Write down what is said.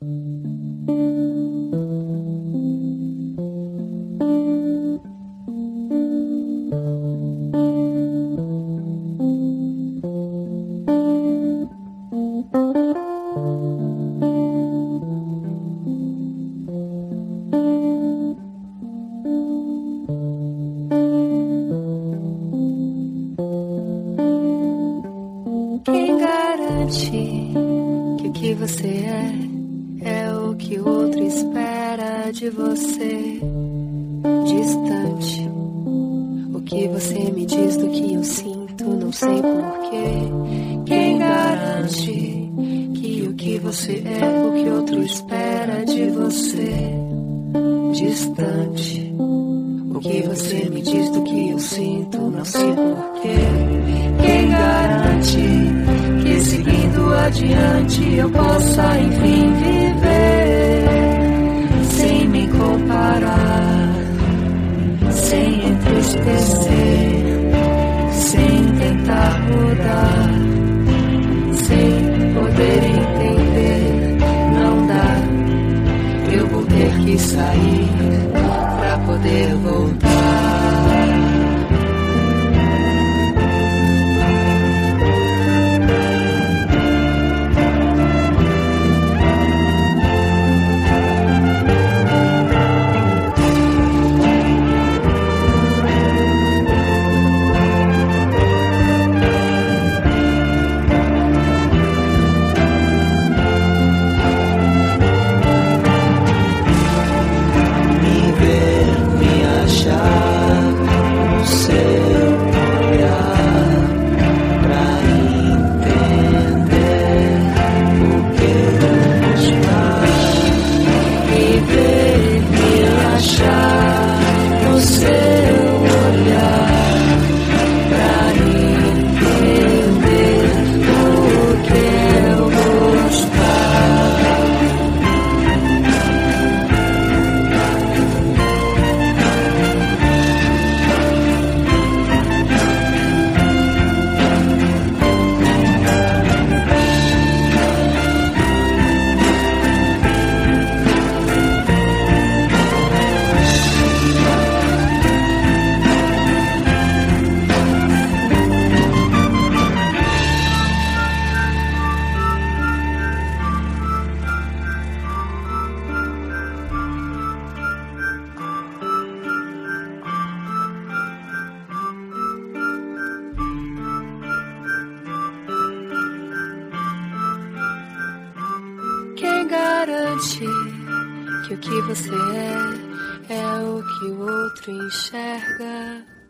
Quem garante que o que você é o que o outro espera de você? Distante, o que você me diz do que eu sinto, não sei porquê. Quem garante que o que você é o que o outro espera de você? Distante, o que você me diz do que eu sinto, não sei porquê. Quem garante que seguindo adiante eu possa enfim viver sem me comparar, sem entristecer, sem tentar mudar, sem poder entender, não dá. Eu vou ter que sair pra poder voltar. Quem garante que o que você é o que o outro enxerga?